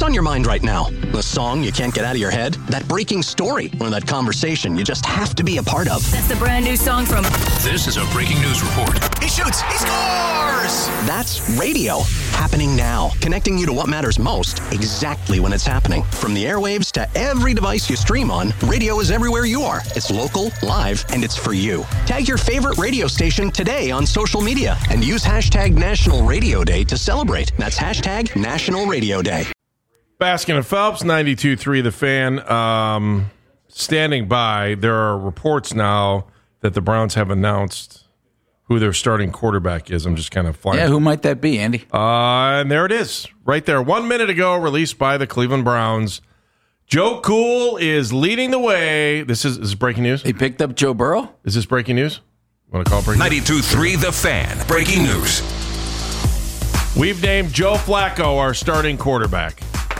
What's on your mind right now? The song you can't get out of your head? That breaking story? Or that conversation you just have to be a part of? That's the brand new song from... This is a breaking news report. He shoots! He scores! That's radio. Happening now. Connecting you to what matters most, exactly when it's happening. From the airwaves to every device you stream on, radio is everywhere you are. It's local, live, and it's for you. Tag your favorite radio station today on social media and use hashtag National Radio Day to celebrate. That's hashtag National Radio Day. Baskin and Phelps, 92.3 The Fan. Standing by, there are reports now that the Browns have announced who their starting quarterback is. I'm just kind of flying. Yeah, who might that be, Andy? And there it is, right there. 1 minute ago, released by the Cleveland Browns. Joe Cool is leading the way. This is breaking news? He picked up Joe Burrow? Is this breaking news? Want to call it breaking news? 92.3 The Fan. Breaking news. We've named Joe Flacco our starting quarterback.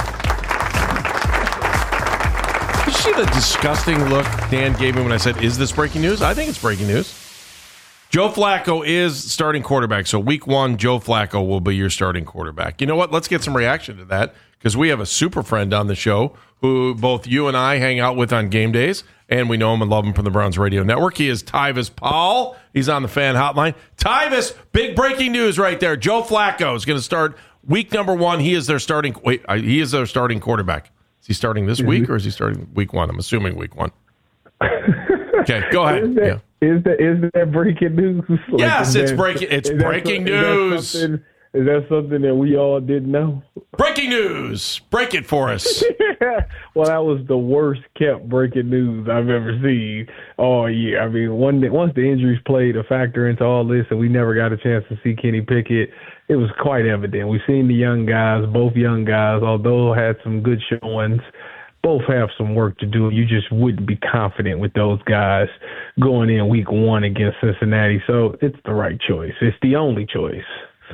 Did you see the disgusting look Dan gave me when I said, is this breaking news? I think it's breaking news. Joe Flacco is starting quarterback. So week 1, Joe Flacco will be your starting quarterback. You know what? Let's get some reaction to that because we have a super friend on the show who both you and I hang out with on game days, and we know him and love him from the Browns Radio Network. He is Tyvis Powell. He's on the fan hotline. Tyvis, big breaking news right there. Joe Flacco is going to start week number 1. He is their starting quarterback. Is he starting this week or is he starting week 1? I'm assuming week 1. Okay, go ahead. Is that breaking news? Yes, it's breaking news. Is that something that we all didn't know? Breaking news. Break it for us. Well, that was the worst kept breaking news I've ever seen all year. I mean, once the injuries played a factor into all this and we never got a chance to see Kenny Pickett, it was quite evident. We've seen the young guys, both young guys, although had some good showings, both have some work to do. You just wouldn't be confident with those guys going in week 1 against Cincinnati. So it's the right choice. It's the only choice.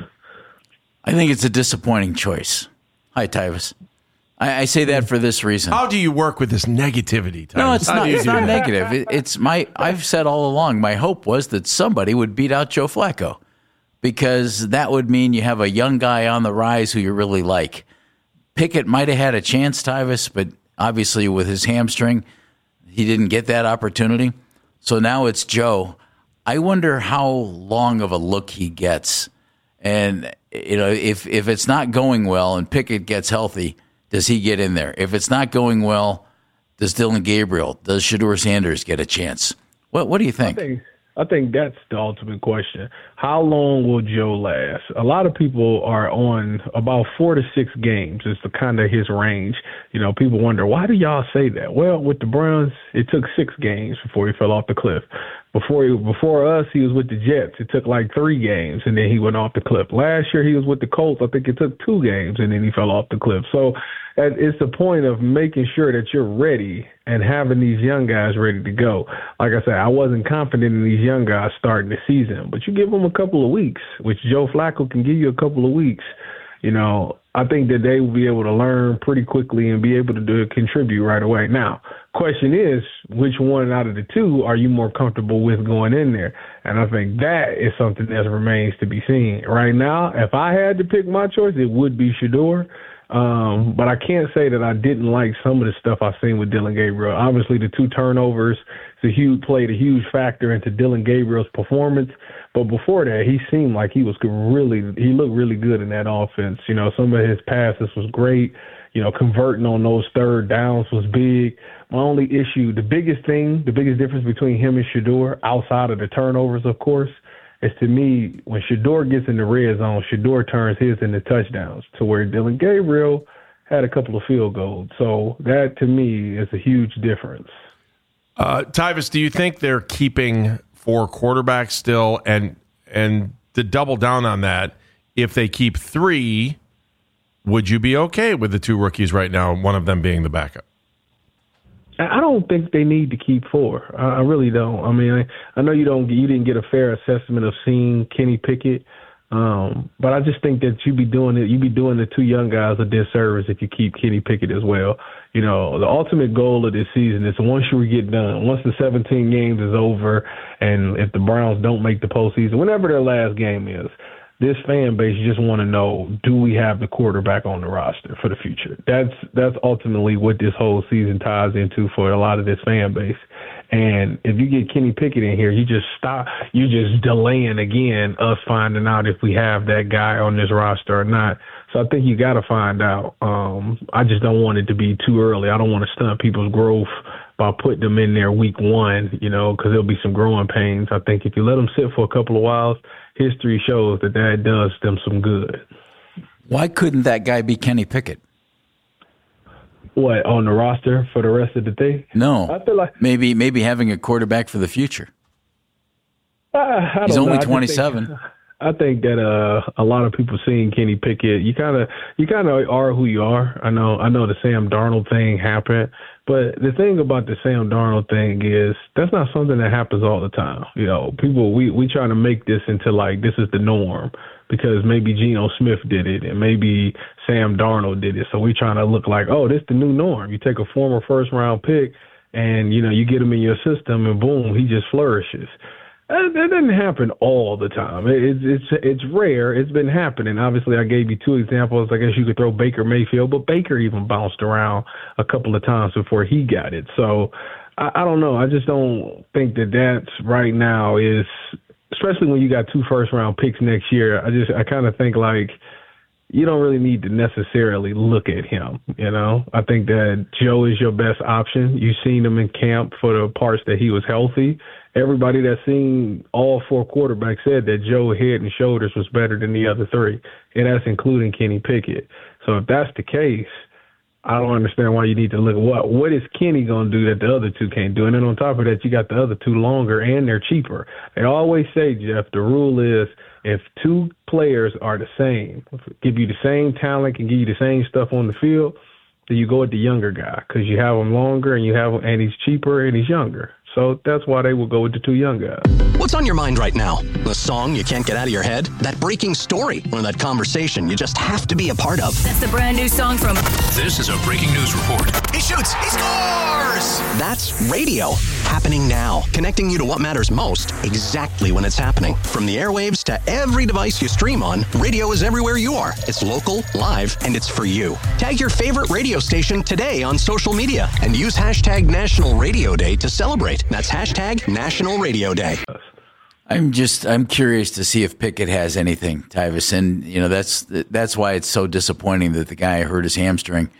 I think it's a disappointing choice. Hi, Tyvis. I say that for this reason. How do you work with this negativity, Tyvis? No, it's not. It's not negative. I've said all along, my hope was that somebody would beat out Joe Flacco because that would mean you have a young guy on the rise who you really like. Pickett might have had a chance, Tyvis, but obviously with his hamstring, he didn't get that opportunity. So now it's Joe. I wonder how long of a look he gets. And, if it's not going well and Pickett gets healthy, does he get in there? If it's not going well, does Dylan Gabriel, does Shedeur Sanders get a chance? What do you think? I think that's the ultimate question. How long will Joe last? A lot of people are on about 4 to 6 games is the kind of his range. People wonder, why do y'all say that? Well, with the Browns, it took 6 games before he fell off the cliff. Before us, he was with the Jets. It took like 3 games, and then he went off the cliff. Last year, he was with the Colts. I think it took 2 games, and then he fell off the cliff. So it's the point of making sure that you're ready and having these young guys ready to go. Like I said, I wasn't confident in these young guys starting the season, but you give them a couple of weeks, which Joe Flacco can give you a couple of weeks. I think that they will be able to learn pretty quickly and be able to contribute right away. Now, question is, which one out of the 2 are you more comfortable with going in there? And I think that is something that remains to be seen. Right now, if I had to pick my choice, it would be Shedeur. But I can't say that I didn't like some of the stuff I've seen with Dylan Gabriel. Obviously, the 2 turnovers played a huge factor into Dylan Gabriel's performance. But before that, he seemed like he looked really good in that offense. Some of his passes was great. Converting on those third downs was big. My only issue, the biggest difference between him and Shedeur, outside of the turnovers, of course, is to me, when Shedeur gets in the red zone, Shedeur turns his into touchdowns to where Dylan Gabriel had a couple of field goals. So that, to me, is a huge difference. Tyvis, do you think they're keeping 4 quarterbacks still? And to double down on that, if they keep 3, would you be okay with the 2 rookies right now, one of them being the backup? I don't think they need to keep 4. I really don't. I mean, I know you didn't get a fair assessment of seeing Kenny Pickett, but I just think that you'd be doing the 2 young guys a disservice if you keep Kenny Pickett as well. The ultimate goal of this season is once you get done, once the 17 games is over, and if the Browns don't make the postseason, whenever their last game is, this fan base just want to know, do we have the quarterback on the roster for the future? That's ultimately what this whole season ties into for a lot of this fan base. And if you get Kenny Pickett in here, you're just delaying again us finding out if we have that guy on this roster or not. So I think you got to find out. I just don't want it to be too early. I don't want to stunt people's growth by putting them in there week one, because there'll be some growing pains. I think if you let them sit for a couple of whiles, history shows that does them some good. Why couldn't that guy be Kenny Pickett? What, on the roster for the rest of the thing? No. I feel like maybe having a quarterback for the future. He's only 27. I think that a lot of people seeing Kenny Pickett, you kind of are who you are. I know the Sam Darnold thing happened, but the thing about the Sam Darnold thing is that's not something that happens all the time. People we try to make this into like this is the norm because maybe Geno Smith did it and maybe Sam Darnold did it. So we trying to look like, oh, this is the new norm. You take a former first round pick and you get him in your system and boom, he just flourishes. That doesn't happen all the time. It's rare. It's been happening. Obviously, I gave you two examples. I guess you could throw Baker Mayfield, but Baker even bounced around a couple of times before he got it. So I don't know. I just don't think that's right now is, especially when you got 2 first-round picks next year. I kind of think like you don't really need to necessarily look at him. I think that Joe is your best option. You've seen him in camp for the parts that he was healthy. Everybody that's seen all 4 quarterbacks said that Joe head and shoulders was better than the other 3, and that's including Kenny Pickett. So if that's the case, I don't understand why you need to look at what is Kenny going to do that the other 2 can't do. And then on top of that, you got the other 2 longer and they're cheaper. They always say, Jeff, the rule is if 2 players are the same, give you the same talent, can give you the same stuff on the field, then you go with the younger guy because you have him longer and he's cheaper and he's younger. So that's why they will go with the 2 young guys. What's on your mind right now? The song you can't get out of your head? That breaking story? Or that conversation you just have to be a part of? That's the brand new song from... This is a breaking news report. He shoots! He scores! That's radio. Happening now. Connecting you to what matters most exactly when it's happening. From the airwaves to every device you stream on, radio is everywhere you are. It's local, live, and it's for you. Tag your favorite radio station today on social media and use hashtag National Radio Day to celebrate. That's hashtag National Radio Day. I'm curious to see if Pickett has anything, Tyvis, and that's why it's so disappointing that the guy hurt his hamstring.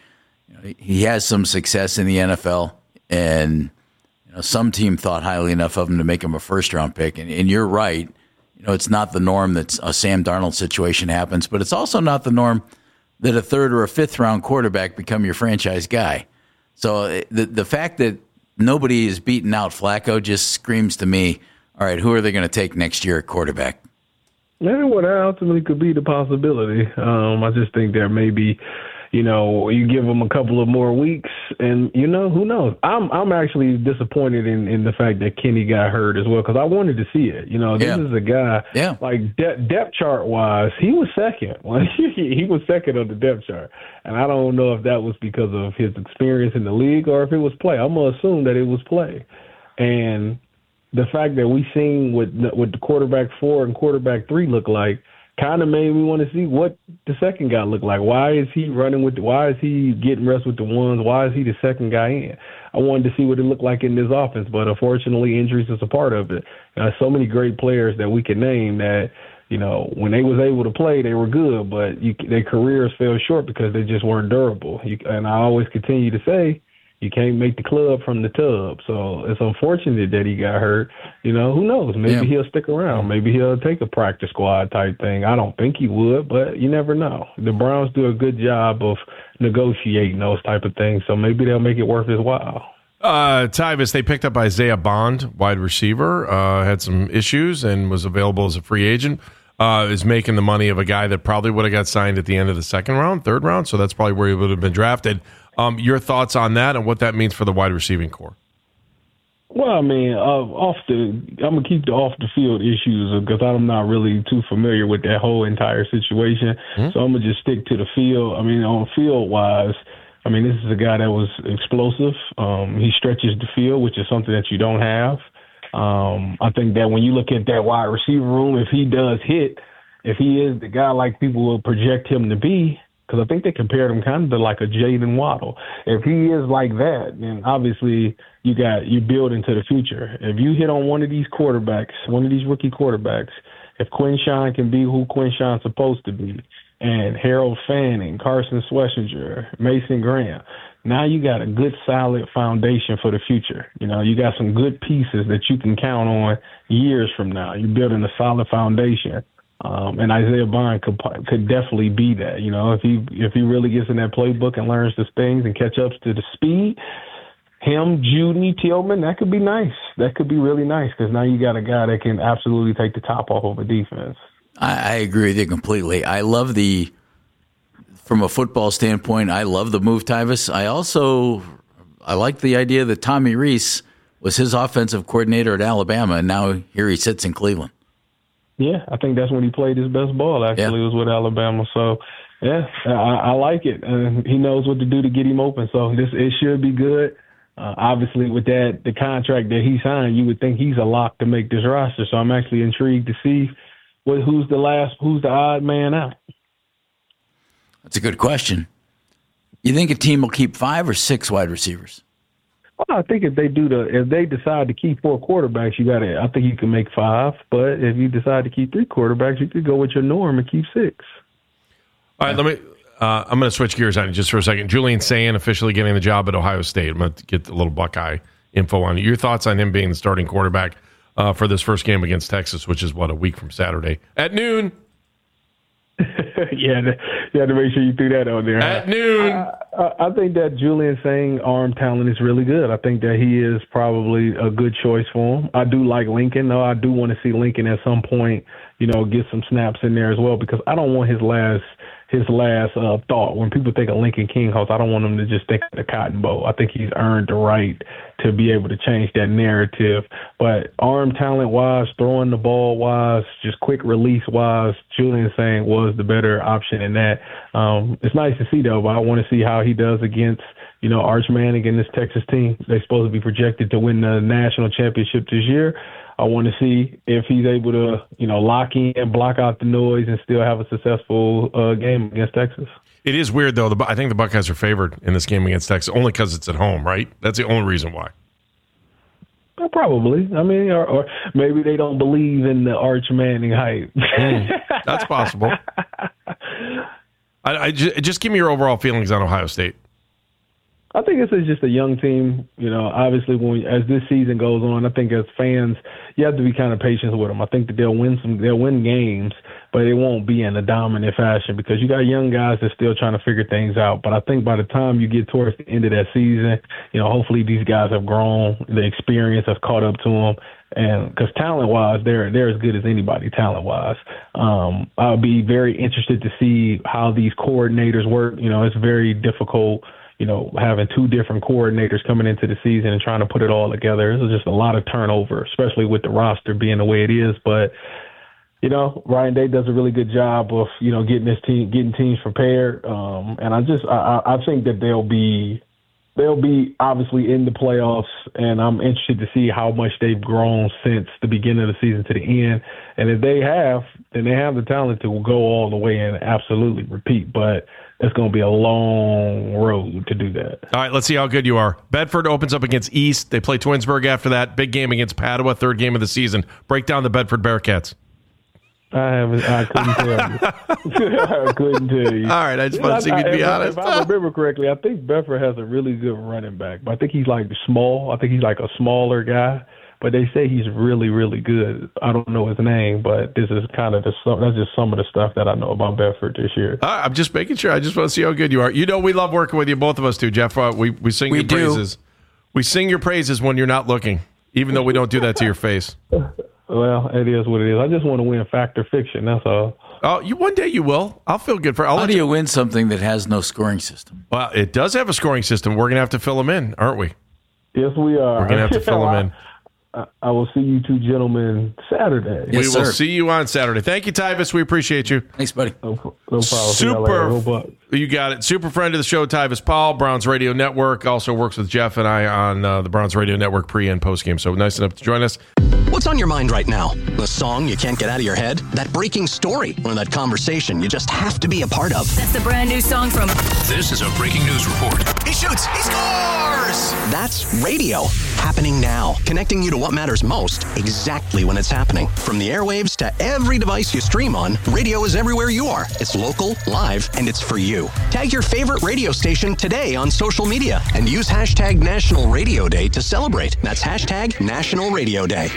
He has some success in the NFL, and some team thought highly enough of him to make him a first-round pick. And you're right, it's not the norm that a Sam Darnold situation happens, but it's also not the norm that a 3rd or a 5th round quarterback become your franchise guy. So the fact that nobody is beating out Flacco just screams to me, all right, who are they going to take next year at quarterback? That ultimately could be the possibility. I just think there may be, you give them a couple of more weeks and, who knows? I'm actually disappointed in the fact that Kenny got hurt as well because I wanted to see it. This is a guy, like depth chart-wise, he was second. He was second on the depth chart. And I don't know if that was because of his experience in the league or if it was play. I'm going to assume that it was play. And the fact that we seen what the quarterback 4 and quarterback 3 look like kind of made me want to see what the second guy looked like. Why is he why is he getting reps with the ones? Why is he the second guy in? I wanted to see what it looked like in this offense, but unfortunately injuries is a part of it. So many great players that we can name that, when they was able to play, they were good, but their careers fell short because they just weren't durable. And I always continue to say, you can't make the club from the tub. So it's unfortunate that he got hurt. Who knows? Maybe he'll stick around. Maybe he'll take a practice squad type thing. I don't think he would, but you never know. The Browns do a good job of negotiating those type of things, so maybe they'll make it worth his while. Tyvis, they picked up Isaiah Bond, wide receiver, had some issues and was available as a free agent. Is making the money of a guy that probably would have got signed at the end of the 2nd round, 3rd round, so that's probably where he would have been drafted. Your thoughts on that and what that means for the wide receiving core? Well, I mean, I'm going to keep the off-the-field issues because I'm not really too familiar with that whole entire situation. Mm-hmm. So I'm going to just stick to the field. I mean, on field-wise, this is a guy that was explosive. He stretches the field, which is something that you don't have. I think that when you look at that wide receiver room, if he does hit, if he is the guy like people will project him to be, because I think they compared him kind of to like a Jaden Waddle. If he is like that, then obviously you build into the future. If you hit on one of these quarterbacks, one of these rookie quarterbacks, if Quinshawn can be who Quinshawn's supposed to be, and Harold Fanning, Carson Schlesinger, Mason Graham, now you got a good, solid foundation for the future. You got some good pieces that you can count on years from now. You're building a solid foundation. And Isaiah Bond could definitely be that. If he really gets in that playbook and learns the things and catch up to the speed, him, Judy, Tillman, that could be nice. That could be really nice because now you got a guy that can absolutely take the top off of a defense. I agree with you completely. I love from a football standpoint, I love the move, Tyvis. I like the idea that Tommy Rees was his offensive coordinator at Alabama, and now here he sits in Cleveland. Yeah, I think that's when he played his best ball, actually, was with Alabama. So, yeah, I like it. He knows what to do to get him open. So it should be good. Obviously, with the contract that he signed, you would think he's a lock to make this roster. So I'm actually intrigued to see who's the odd man out. That's a good question. You think a team will keep 5 or 6 wide receivers? Well, I think if they decide to keep 4 quarterbacks, I think you can make 5. But if you decide to keep 3 quarterbacks, you could go with your norm and keep 6. All right, I'm going to switch gears on you just for a second. Julian Sayin officially getting the job at Ohio State. I'm going to get a little Buckeye info on you. Your thoughts on him being the starting quarterback for this first game against Texas, which is a week from Saturday at noon. Yeah, you had to make sure you threw that on there. At noon. I think that Julian Sayin arm talent is really good. I think that he is probably a good choice for him. I do like Lincoln, though. I do want to see Lincoln at some point, get some snaps in there as well, because I don't want his last thought. When people think of Lincoln Kinghouse, I don't want them to just think of the Cotton Bowl. I think he's earned the right to be able to change that narrative. But arm talent-wise, throwing the ball-wise, just quick release-wise, Julian Sayin was the better option in that. It's nice to see, though, but I want to see how he does against, Arch Manning and this Texas team. They're supposed to be projected to win the national championship this year. I want to see if he's able to, lock in, block out the noise, and still have a successful game against Texas. It is weird, though. I think the Buckeyes are favored in this game against Texas, only because it's at home, right? That's the only reason why. Probably. I mean, or maybe they don't believe in the Arch Manning hype. That's possible. Just give me your overall feelings on Ohio State. I think this is just a young team. Obviously, as this season goes on, I think as fans, you have to be kind of patient with them. I think that they'll win games, but it won't be in a dominant fashion because you got young guys that's still trying to figure things out. But I think by the time you get towards the end of that season, hopefully these guys have grown, the experience has caught up to them. And because talent-wise, they're as good as anybody talent-wise. I'll be very interested to see how these coordinators work. It's very difficult, having 2 different coordinators coming into the season and trying to put it all together. It's just a lot of turnover, especially with the roster being the way it is. But, Ryan Day does a really good job of, getting teams prepared. And I think that they'll be obviously in the playoffs, and I'm interested to see how much they've grown since the beginning of the season to the end. And if they have, then they have the talent to go all the way and absolutely repeat. But it's going to be a long road to do that. All right, let's see how good you are. Bedford opens up against East. They play Twinsburg after that. Big game against Padua, 3rd game of the season. Break down the Bedford Bearcats. I couldn't tell you. I couldn't tell you. All right, I just want to see if you'd be honest. If I remember correctly, I think Bedford has a really good running back, but I think he's small. I think he's like a smaller guy, but they say he's really, really good. I don't know his name, but this is kind of that's just some of the stuff that I know about Bedford this year. I'm just making sure. I just want to see how good you are. We love working with you, both of us too, Jeff. We sing your praises. We sing your praises when you're not looking, even though we don't do that to your face. Well, it is what it is. I just want to win Fact or Fiction. That's all. Oh, one day you will. I'll feel good for it. How do you win something that has no scoring system? Well, it does have a scoring system. We're going to have to fill them in, aren't we? Yes, we are. We're going to have to fill them in. I will see you two gentlemen Saturday. Yes, We will sir. see you on Saturday. Thank you, Tyvis. We appreciate you. Thanks, buddy. No problem. Super. You got it. Super friend of the show, Tyvis Paul, Browns Radio Network. Also works with Jeff and I on the Browns Radio Network pre and post game. So nice enough to join us. What's on your mind right now? The song you can't get out of your head? That breaking story? Or that conversation you just have to be a part of? That's the brand new song from This is a breaking news report. He shoots! He scores! That's radio. Happening now. Connecting you to what matters most exactly when it's happening. From the airwaves to every device you stream on, radio is everywhere you are. It's local, live, and it's for you. Tag your favorite radio station today on social media and use hashtag National Radio Day to celebrate. That's hashtag National Radio Day.